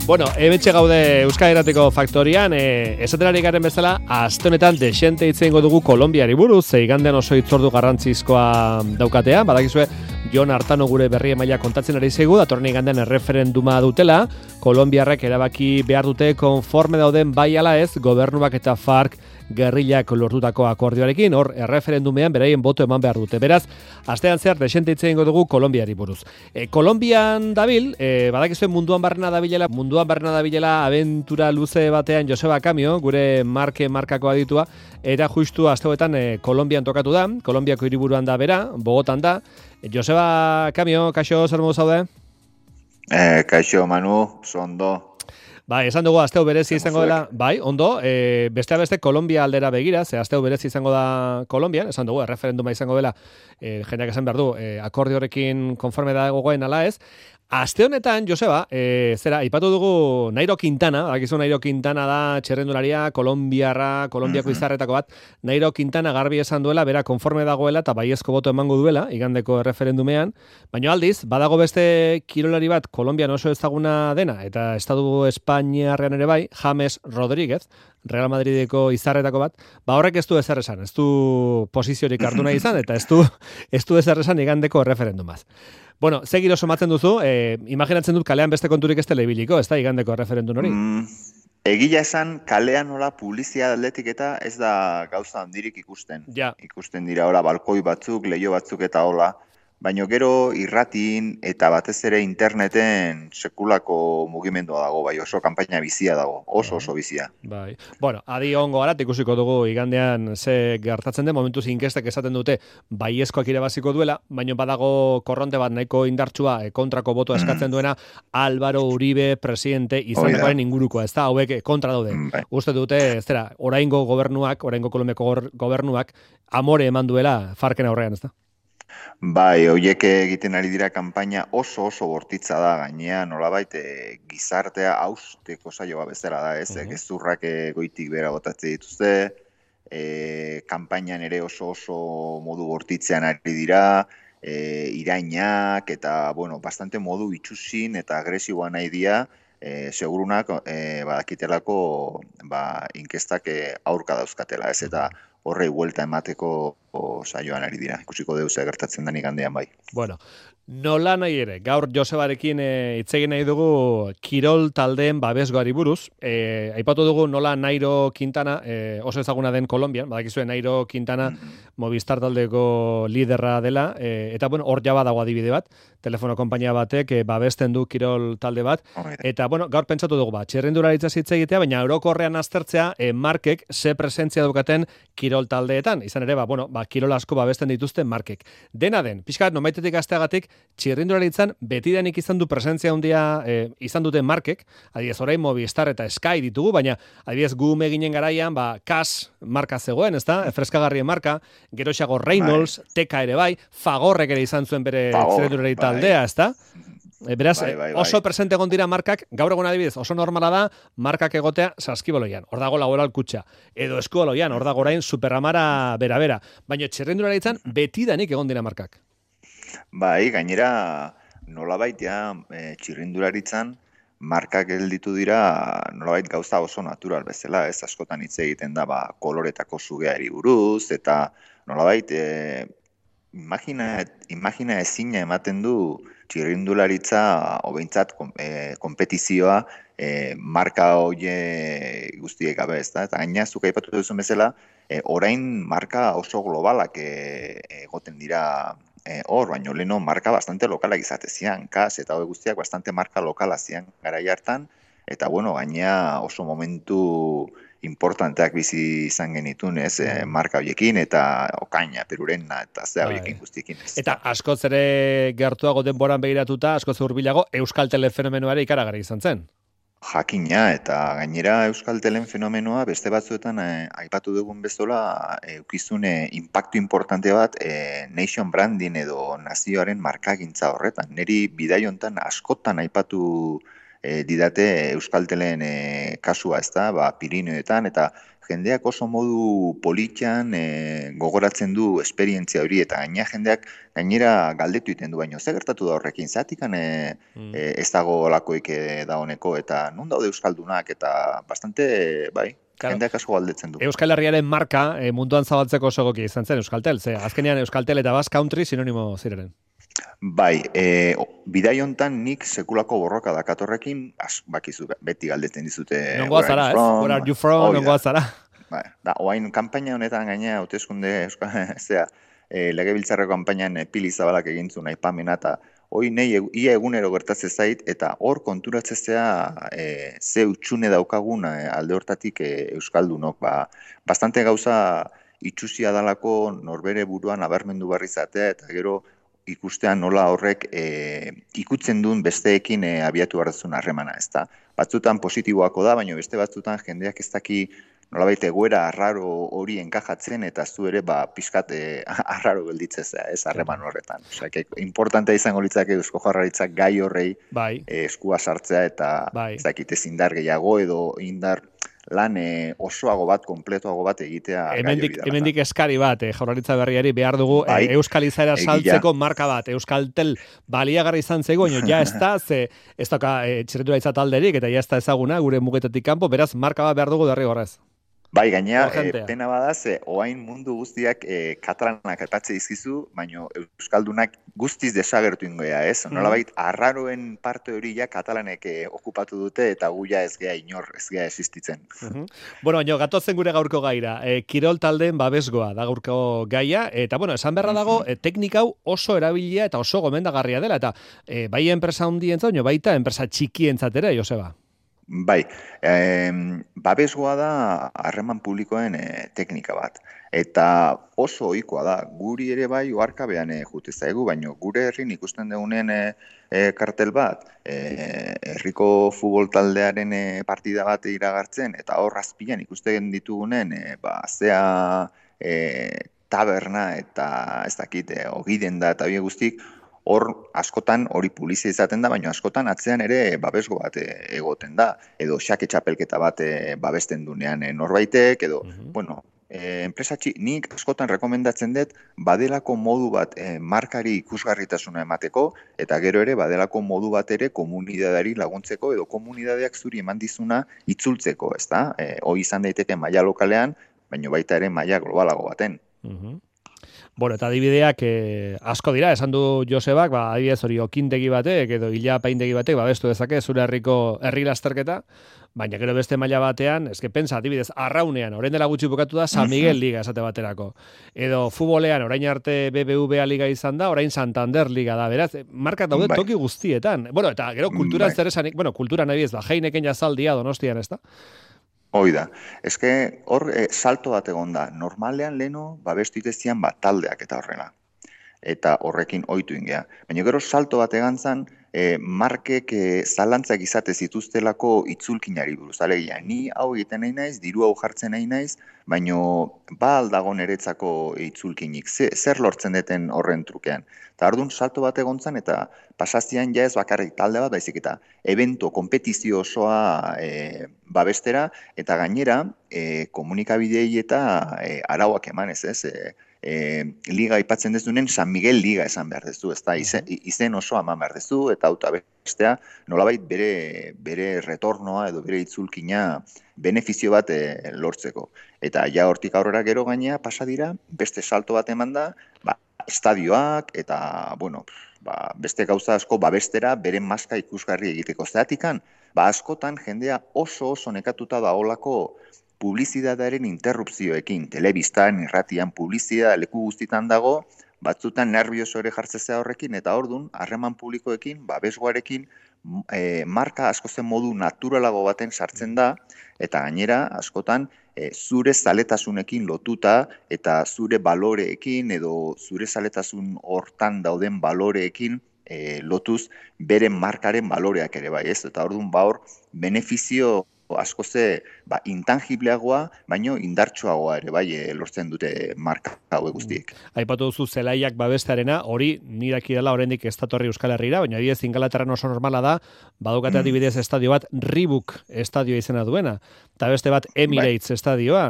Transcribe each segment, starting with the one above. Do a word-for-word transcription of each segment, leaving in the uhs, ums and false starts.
Bueno, hementxe gaude Euskal Irratiko Faktorian, e, esatenari garen bezala, aste honetan desente hitz egingo dugu Kolonbiari buruz, ze igandean oso hitzordu garrantzizkoa daukatea, badakizue Jon Artano gure berri emaila kontatzen ari zaigu, datorren igandean erreferenduma dutela, Kolonbiarrek erabaki behar dute konforme dauden bai ala ez, gobernuak eta FARC gerrillak lortutako akordioarekin, hor erreferendumean beraien boto eman behar dute. Beraz, astean zehar desente hitz egingo dugu Kolonbiari buruz. E, Kolonbian dabil, e, badakizuen munduan barrena dabilela, munduan barrena dabilela abentura luze batean Joseba Kamio, gure marke markako aditua, era justu asteoetan e, Kolonbian tokatu da, Kolonbiako hiriburuan da bera, Bogotan da. E, Joseba Kamio, kaixo, zer modu zaude? Eh, kaixo, Manu, zondo. Bai, esan dugu asteo berezi izango dela, bai, ondo, e, beste beste Kolombia aldera begira, ze asteo berezi izango da Kolonbian, esan dugu, erreferenduma izango dela, e, jendeak esan behar du, e, akordio horrekin konforme da gogoen ala ez. Aste honetan, Joseba, e, zera, ipatu dugu Nairo Quintana, bakizu Nairo Quintana da txerrendularia, Kolombiarra, Kolombiako izarretako bat, Nairo Quintana garbi esan duela, bera konforme dagoela eta baiezko boto emango duela, igandeko erreferendumean, baina aldiz, badago beste kirolari bat, Kolombian oso ezaguna dena, eta estatu Espainiarrean ere bai, James Rodríguez, Real Madrideko izarretako bat, ba horrek ez du ezer esan, ez du posiziorik hartu nahi izan, eta ez du, ez du ezer esan igandeko erreferendumaz. Bueno, ze giro somatzen duzu, eh, imaginatzen dut kalean beste konturik ez telebiliko, ez da igandeko erreferendum hori? Mm, egia esan, kalean nola publizia atletik eta ez da gauza handirik ikusten. Ja. Ikusten dira hola balkoi batzuk, leiho batzuk eta hola, baina gero irratin eta batez ere interneten sekulako mugimendua dago, bai oso kanpaina bizia dago, oso oso bizia. Bai. Bueno, adi ongo gara, ikusiko dugu igandean ze gertatzen den, momentuz inkestek esaten dute baiezkoak irabaziko duela, baina badago korronte bat nahiko indartsua e, kontrako boto eskatzen duena Álvaro Uribe presidente izanekoaren ingurukoa, ez da, hauek kontra daude. Bai. Uste dute, ez dira, oraingo gobernuak, oraingo Kolombiako gobernuak amore eman duela Farken aurrean, ez da? Bai, hoiek egiten ari dira kanpaina oso oso bortitza da gainea, nolabait e, gizartea hausteko saioa bezala da, ez? Uh-huh. Gezurrak e, goitik bera botatzen dituzte, e, kanpainan ere oso oso modu bortitzean ari dira, e, irainak eta, bueno, bastante modu itxusin eta agresiboa nahi dira, e, segurunak e, badakitelako ba, inkestak e, aurka dauzkatela, ez? Eta horrei buelta emateko saioan ari dira. Ikusiko deuz gertatzen den igandean bai. Bueno, nola nahi ere, gaur Josebarekin hitz egin nahi dugu kirol taldeen babesgoari buruz. E, aipatu dugu nola Nairo Quintana, e, oso ezaguna den Kolonbian, badakizue Nairo Quintana mm-hmm. Movistar taldeko liderra dela, e, eta bueno, hor jaba dago adibide bat, telefono konpainia batek e, babesten du kirol talde bat, eta bueno, gaur pentsatu dugu bat, txerrendularitza hitz egitea, baina orokorrean aztertzea, e, markek ze presentzia daukaten kirol taldeetan, izan ere, ba, bueno, ba, kirol asko babesten dituzten markek. Dena den, pixkat, nomaitetik asteagatik, txirrindularitzan betidanik izan du presentzia handia e, izan duten markek, adibidez orain Movistar eta Sky ditugu, baina adibidez gu meginen garaian, ba, Kas marka zegoen, ezta? Freskagarrien marka, geroxago Reynolds, bai. Teka ere bai, Fagorrek ere izan zuen bere txirrindulari taldea, ezta? E, beraz, bai, bai, bai. Oso presente egon dira markak, gaur egun adibidez, oso normala da, markak egotea saskiboloian, hor dago laboral kutxa, edo eskualoian, hor dago orain superamara bera-bera, baina txirrindularitzan betidanik egon dira markak. Bai, gainera nolabait ja e, txirrindularitzan markak gelditu dira nolabait gauza oso natural bezala, ez askotan hitz egiten da ba, koloretako sugeari buruz, eta nolabait e, imagina, imagina ezina ematen du txirrindularitza hobeintzat e, kompetizioa e, marka hoie guztiek gabe, ez da? Eta gaina zuk aipatu duzun bezala, e, orain marka oso globalak egoten dira hor, e, baino leno marka bastante lokalak izate zian, Kas eta hori guztiak bastante marka lokala zian garai hartan, eta bueno, gaina oso momentu importanteak bizi izan genitun, ez, e, marka horiekin, eta Okaina, Perurena, eta zea horiekin guztiekin. Ez. Eta askoz ere gertuago denboran begiratuta, askoz hurbilago, Euskal Telefenomenoare ikaragarri izan zen. Jakina, eta gainera Euskal Telen fenomenoa beste batzuetan eh, aipatu dugun bezala eukizune eh, impactu importante bat eh, nation branding edo nazioaren markagintza horretan. Neri bidai hontan askotan aipatu e, didate Euskaltelen e, kasua, ez da, ba, Pirineoetan, eta jendeak oso modu politian e, gogoratzen du esperientzia hori, eta gaina jendeak gainera galdetu iten du, baino, ze gertatu da horrekin, zatikan e, Mm. e, ez dago olakoik e, da honeko, eta nun daude Euskaldunak, eta bastante, bai, Claro. jendeak asko galdetzen du. Euskal Herriaren marka e, munduan zabaltzeko oso egokia izan zen Euskaltel, ze azkenean Euskaltel eta Basque Country sinonimo ziren. Bai, e, bidai hontan nik sekulako borroka dakatorrekin, az, bakizu, beti galdetzen dizute. Nongoa zara, ez? Where are you from? Nongoa zara. Bai, da, oain kanpaina honetan gaina, hauteskunde Euskal, zera, e, legebiltzarreko kanpainan e, Pili Zabalak egintzun aipamena, eta hoi nahi ia egunero gertatze zait, eta hor konturatzezea e, ze utxune daukagun e, alde hortatik e, Euskaldunok, ba, bastante gauza itxusia dalako norbere buruan abermendu barri zatea, eta gero ikustean nola horrek e, ikutzen duen besteekin e, abiatu hartzun harremana, ez da. Batzutan positiboako da, baina beste batzutan jendeak ez daki nolabait egoera arraro hori enkajatzen, eta zu ere ba, pixkat e, arraro gelditzezea, ez harreman horretan. Osea, importantea izango litzake Eusko Jaurlaritzak gai horrei bai. e, eskua sartzea, eta bai. ez dakit ez indar gehiago edo indar lan e, osoago bat, kompletuago bat egitea. Hemendik, hemendik eskari bat, eh, Jaurlaritza berriari behar dugu bai, eh, Euskal izaera saltzeko marka bat, Euskaltel baliagarri izan zego, ja ez da, ze, ez daka eh, txirretura izatalderik, eta ja ez da ezaguna, gure mugetatik kanpo, beraz, marka bat behar dugu derri horrez. Bai, gaina, e, pena badaz, e, oain mundu guztiak e, katalanak aipatze dizkizu, baino Euskaldunak guztiz desagertu ingoia, ez? Mm. Nolabait, arraroen parte hori ja katalanek e, okupatu dute, eta guia ez gea inor, ez gea existitzen. Uh -huh. Bueno, baina, gatozen gure gaurko gaira. E, kirol taldeen babesgoa da gaurko gaia, eta, bueno, esan beharra dago, e, teknika hau oso erabilia eta oso gomendagarria dela, eta e, bai enpresa hundientzat, baina baita enpresa txikientzat ere, Joseba. Bai, eh, babesgoa da harreman publikoen e, teknika bat. Eta oso ohikoa da, guri ere bai oarkabean e, jute zaigu, baino gure herrin ikusten dugunen e, e, kartel bat, e, herriko futbol taldearen e, partida bat iragartzen, eta hor azpian ikusten ditugunen, e, ba, zea e, taberna eta ez dakit, e, ogiden da eta bie guztik, hor askotan hori publizia izaten da, baina askotan atzean ere babesgo bat egoten da, edo xake txapelketa bat babesten dunean norbaitek, edo, uh-huh. bueno, e, enpresa txik, nik askotan rekomendatzen dut, badelako modu bat e, markari ikusgarritasuna emateko, eta gero ere badelako modu bat ere komunidadari laguntzeko, edo komunidadeak zuri eman dizuna itzultzeko, ez da? E, hoi izan daiteke maila lokalean, baina baita ere maila globalago baten. Uh-huh. Bueno, eta adibideak eh, asko dira, esan du Josebak, ba, adibidez hori okindegi batek, edo ila paindegi batek, babestu dezake, zure herriko herri lasterketa, baina gero beste maila batean, eske pensa, adibidez, arraunean, orain dela gutxi bukatu da San Miguel Liga esate baterako. Edo futbolean, orain arte B B V A Liga izan da, orain Santander Liga da, beraz, markat daude bai. Toki guztietan. Bueno, eta gero kulturan bai. Zer esanik, bueno, kulturan adibidez, ba, Heineken jazaldia Donostian, ez da? Hoi da, eske hor e, salto bat egon da, normalean leno babestu itezian bat taldeak eta horrela. Eta horrekin ohitu ingea. Baina gero salto bat egan zan, e, markek e, zalantzak izate zituztelako itzulkinari buruz. Alegia, ni hau egiten nahi naiz, diru hau jartzen nahi naiz, baina ba aldago neretzako itzulkinik. Ze, zer lortzen deten horren trukean. Eta orduan salto bat egon zan, eta pasazian ja ez bakarrik talde bat, baizik eta evento, kompetizio osoa e, babestera, eta gainera e, komunikabidei eta e, arauak emanez, ez? E, E, liga aipatzen dezunen San Miguel Liga esan behar dezu, ez da, izen, izen oso eman behar dezu, eta auta bestea, nolabait bere, bere retornoa edo bere itzulkina benefizio bat e, lortzeko. Eta ja hortik aurrera gero gainea pasa dira, beste salto bat eman da, ba, estadioak eta, bueno, ba, beste gauza asko babestera bere maska ikusgarri egiteko. Zeratikan, ba, askotan jendea oso oso nekatuta da olako publizitatearen interrupzioekin, telebistan, irratian, publizitatea leku guztitan dago, batzutan nervioso ere jartzezea horrekin, eta ordun harreman publikoekin, babesgoarekin, e, marka asko zen modu naturalago baten sartzen da, eta gainera askotan e, zure zaletasunekin lotuta, eta zure baloreekin, edo zure zaletasun hortan dauden baloreekin, E, lotuz bere markaren baloreak ere bai, ez? Eta orduan ba hor benefizio asko ze ba, intangibleagoa, baino indartsuagoa ere, bai, e, lortzen dute marka hauek guztiek. Aipatu duzu zelaiak babestearena, hori nirak dela oraindik ez datorri Euskal Herrira, baina adibidez Ingalaterran oso normala da, badukate adibidez estadio bat Reebok estadio izena duena, eta beste bat Emirates bai. Estadioa.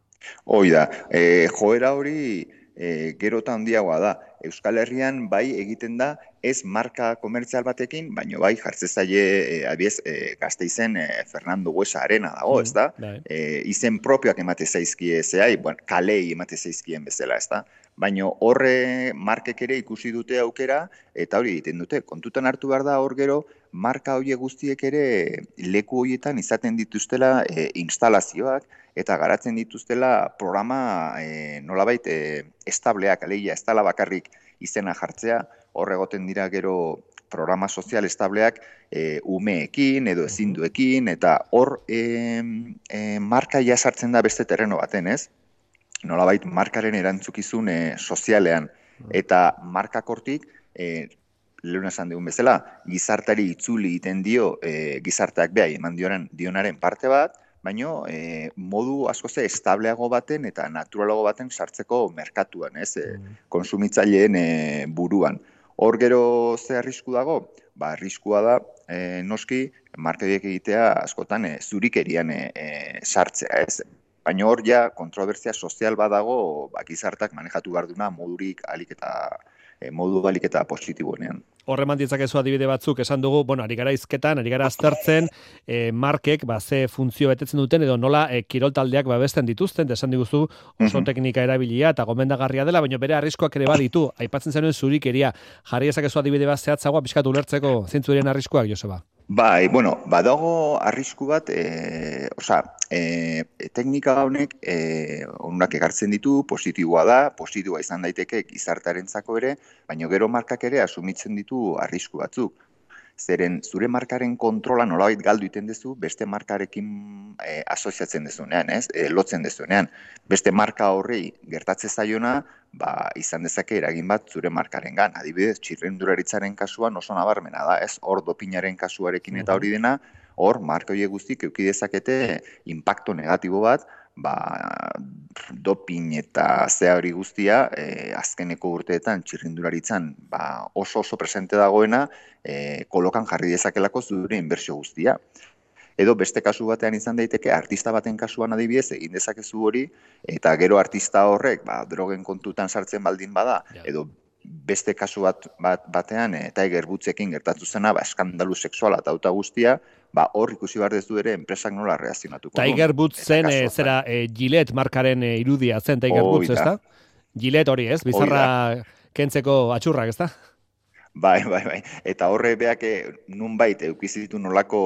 Hoi da, e, joera hori e, gero eta handiagoa da. Euskal Herrian bai egiten da ez marka komertzial batekin, baino bai jartze zaie e, abiez e, Gasteizen e, Fernando Buesa arena dago, ez da? Mm, e, izen propioak emate zaizkie zehai, bueno, kalei emate zaizkien bezala, ez da? Baino horre markek ere ikusi dute aukera, eta hori egiten dute. Kontutan hartu behar da hor gero, marka horiek guztiek ere leku horietan izaten dituztela e, instalazioak, eta garatzen dituztela programa e, nolabait e, estableak, alegia, ez dela bakarrik izena jartzea, hor egoten dira gero programa sozial estableak e, umeekin edo ezinduekin, eta hor e, e, marka ja sartzen da beste terreno baten, ez? Nolabait markaren erantzukizun e, sozialean, eta markak hortik, e, lehena esan dugun bezala, gizartari itzuli egiten dio e, gizarteak behai eman dioren, dionaren parte bat, baino e, modu asko ze estableago baten eta naturalago baten sartzeko merkatuan, ez, e, konsumitzaileen e, buruan. Hor gero ze arrisku dago? Ba, arriskua da, e, noski, markadiek egitea askotan e, zurikerian e, e, sartzea, ez. Baina hor ja kontrobersia sozial badago, ba, gizartak manejatu behar duna modurik alik eta e, modu alik eta positiboenean. Horre manditzakezu adibide batzuk, esan dugu, bueno, ari gara izketan, ari gara aztertzen, e, markek, ba, ze funtzio betetzen duten, edo nola e, kiroltaldeak babesten dituzten, esan diguzu oso teknika erabilia eta gomendagarria dela, baina bere arriskoak ere baditu, aipatzen zenuen zurikeria, jarri ezakezu adibide bat zehatzagoa, pixkatu ulertzeko zintzuren arriskoak, Joseba? Bai, bueno, badago arrisku bat, e, oza, e, teknika honek e, onurak egartzen ditu, positiboa da, positiboa izan daiteke gizartarentzako ere, baina gero markak ere asumitzen ditu arrisku batzuk. Zeren zure markaren kontrola nolabait galdu iten duzu, beste markarekin e, asoziatzen dezunean, ez? E, lotzen dezunean. Beste marka horrei gertatze zaiona, ba, izan dezake eragin bat zure markarengan. Adibidez, txirrindularitzaren kasuan oso nabarmena da, ez? Hor dopinaren kasuarekin eta hori dena, hor marka horiek guztik eduki dezakete inpakto negatibo bat, ba, dopin eta zea hori guztia, e, azkeneko urteetan txirrindularitzan ba, oso oso presente dagoena, e, kolokan jarri dezakelako zure inbertsio guztia. Edo beste kasu batean izan daiteke, artista baten kasuan adibidez egin dezakezu hori, eta gero artista horrek ba, drogen kontutan sartzen baldin bada, edo beste kasu bat, bat batean, e, Tiger Woodsekin gertatu zena, ba, eskandalu sexuala eta auta guztia, ba, hor ikusi behar dezu ere enpresak nola reazionatuko. Tiger Woodsen, e, zera, e, Gillette markaren e, irudia zen Tiger Woods, ezta? Gillette hori ez, bizarra kentzeko atxurrak, ezta? Bai, bai, bai. Eta horre beak nunbait eukizitu nolako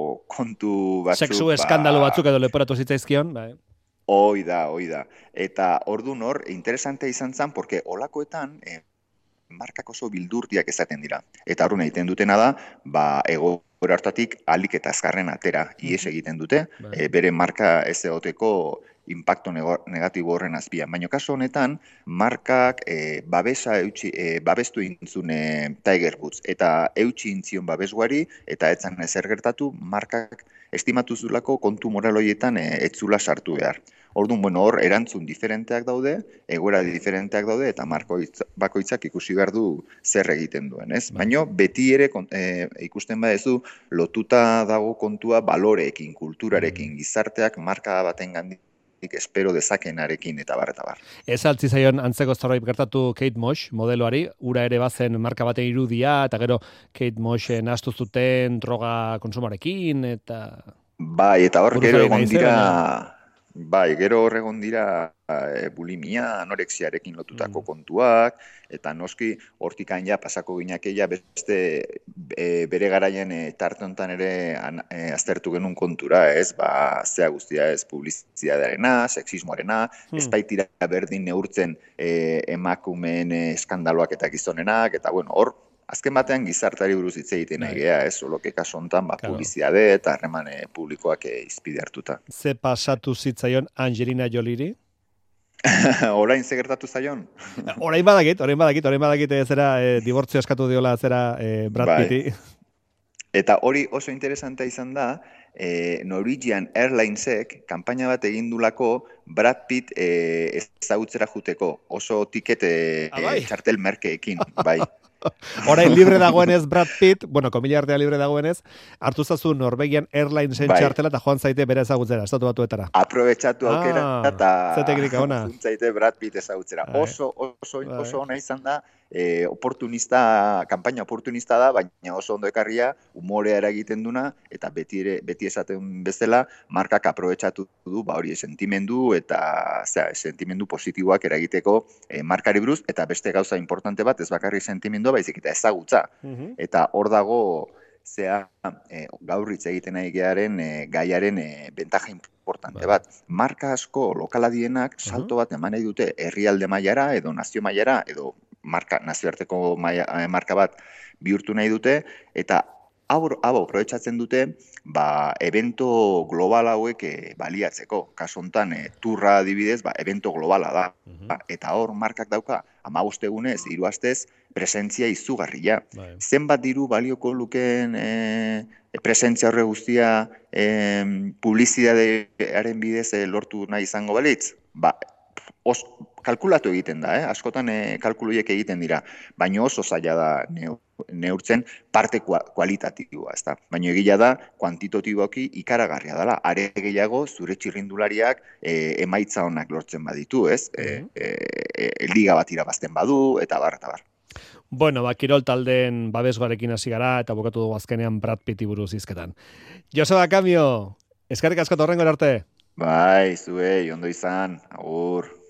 kontu batzuk. Sexu eskandalu batzuk edo leporatu zitzaizkion, bai. Hoi da, hoi da. Eta ordun hor, interesante izan zen, porque olakoetan eh, markak oso bildurtiak ezaten dira. Eta horren egiten dutena da, ba, ego hartatik alik eta azkarren atera ies egiten dute, e, bere marka ez egoteko impacto negatibo horren azpian. Baina kasu honetan, markak e, babesa eutxi, e, babestu intzun e, Tiger Woods, eta eutxi intzion babesguari, eta etzan ezer gertatu, markak estimatu zulako kontu moraloietan e, etzula sartu behar. Orduan, bueno, hor erantzun diferenteak daude, egoera diferenteak daude, eta marko bakoitzak ikusi behar du zer egiten duen, ez? Baina beti ere e, ikusten badezu lotuta dago kontua baloreekin, kulturarekin, gizarteak marka baten gandik espero dezakenarekin eta bar, eta bar. Ez altzi zaion antzeko zerbait gertatu Kate Moss modeloari, ura ere bazen marka baten irudia, eta gero Kate Mossen astu zuten droga konsumarekin, eta... Bai, eta hor gero egon dira... Bai, gero horregon dira e, bulimia, anorexiarekin lotutako mm. kontuak, eta noski hortikan ja pasako ginekeia beste e, bere garaian e, tarte honetan ere an, e, aztertu genuen kontura, ez, ba, zea guztia ez, publizidadearena, sexismoarena, mm. ez baitira berdin neurtzen e, emakumeen e, eskandaloak eta gizonenak, eta bueno, hor, azken batean gizartari buruz hitz egiten nahi gea, ez, oloke kaso hontan, ba, publizidade eta harreman publikoak izpide hartuta. Ze pasatu zitzaion Angelina Joliri? Orain ze gertatu zaion? Orain badakit, orain badakit, orain badakit zera e, dibortzio eskatu diola zera e, Brad Pitti. Eta hori oso interesantea izan da, e, Norwegian Airlinesek kanpaina bat egindulako Brad Pitt e, ezagutzera juteko, oso tiket e, ah, bai. txartel merkeekin, bai. Orain libre dagoenez Brad Pitt, bueno, komila artea libre dagoenez, hartu zazu Norwegian Airlinesen bai. txartela eta joan zaite bere ezagutzera, estatu batuetara. Aprobetxatu aukera ah, eta ze teknika ona. joan zaite Brad Pitt ezagutzera. Bai. Oso, oso, oso ona izan da, e, oportunista, kanpaina oportunista da, baina oso ondo ekarria, umorea eragiten duna, eta beti, ere, beti esaten bezala, markak aprobetxatu du, ba hori, sentimendu eta zera, sentimendu positiboak eragiteko e, markari buruz, eta beste gauza importante bat, ez bakarri sentimendu, baizik eta ezagutza. Uh-huh. Eta hor dago, zea, e, gaur hitz egiten nahi gearen e, gaiaren e, bentaja importante bat. Marka asko lokala dienak salto bat eman nahi dute herrialde mailara edo nazio mailara edo marka nazioarteko maia, marka bat bihurtu nahi dute eta hau aprobetxatzen dute ba, evento global hauek e, baliatzeko. Kasu honetan e, turra adibidez, ba, evento globala da. Uh-huh. Ba, eta hor markak dauka hamabost egunez, hiru astez, presentzia izugarria. Bai. Zenbat diru balioko lukeen e, presentzia horre guztia e, publizidadearen bidez e, lortu nahi izango balitz? Ba, os, kalkulatu egiten da, eh? Askotan e, kalkuluiek egiten dira, baina oso zaila da neu, neurtzen parte kualitatiboa, ezta? Baina egia da, kuantitatiboki ikaragarria dela, are gehiago zure txirrindulariak e, emaitza honak lortzen baditu, ez? E, e, e, liga bat irabazten badu, eta bar, eta bar. Bueno, ba, kirol taldeen babesgoarekin hasi gara eta bukatu dugu azkenean Brad Pitti buruz hizketan. Joseba Kamio, eskerrik asko horrengo arte. Bai, zuei, ondo izan, agur.